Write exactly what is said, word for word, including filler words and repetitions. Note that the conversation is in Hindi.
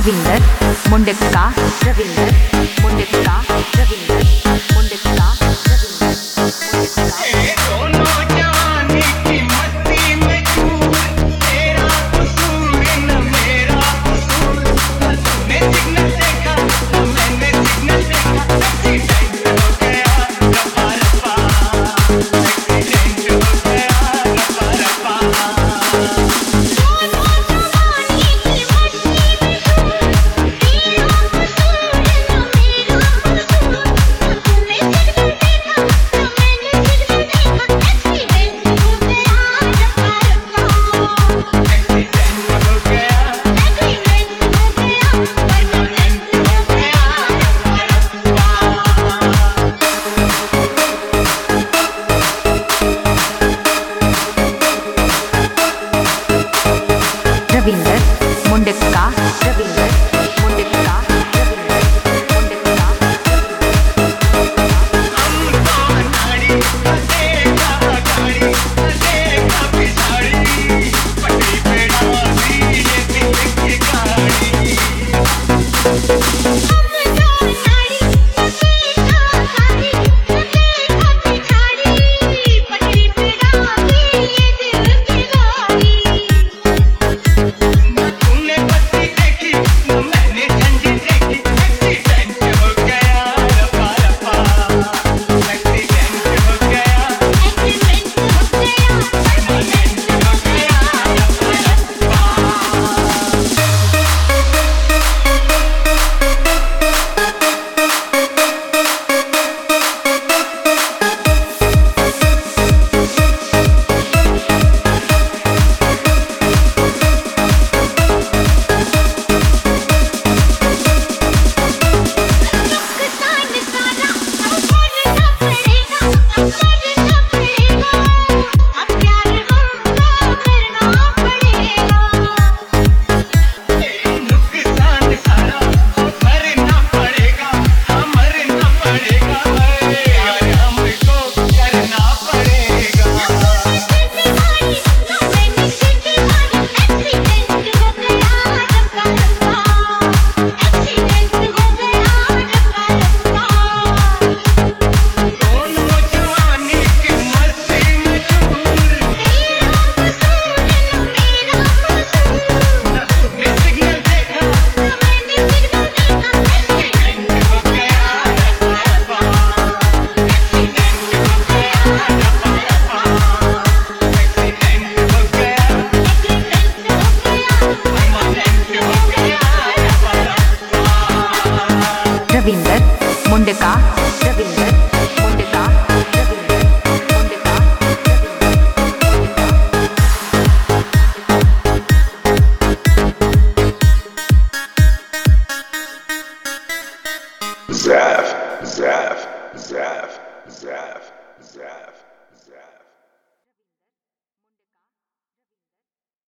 रविंदर मुंडक्का रविंदर मुंडक्का रविंदर मुंडक्का रविंदर दोनों जवानी की मस्ती में चूर तेरा कसूर न मेरा कसूर तूने सिग्नल देखा तो मैंने सिग्नल देखा एक्सीडेंट हो गया रफा रफा एक्सीडेंट हो गया रफा रफा रविंदर मुंडक्का रविंदर मुंडक्का रविंदर मुंडक्का हमको नाड़ी देखा गाड़ी देखा पिछाड़ी पटरी पे डाली ये दिल की गाड़ी तूने बत्ती देखी न मैंने झंडी देखी एक्सीडेंट हो गया रफा रफा एक्सीडेंट हो गया एक्सीडेंट हो गया परमानेंट हो गया नुकसान सारा भरना पड़ेगा हाँ मरना पड़ेगा यार हमको करना पड़ेगा दोनों जवानी की मस्ती में चूर तूने सिग्नल देखा एक्सीडेंट हो गया रफा रफा एक्सीडेंट हो गया रफा रफा एक्सीडेंट हो गया परमानेंट हो गया रफा रफा Ravinder मुंडक्का Ravinder मुंडक्का Ravinder मुंडक्का Zav, Zav, Zav, Zav.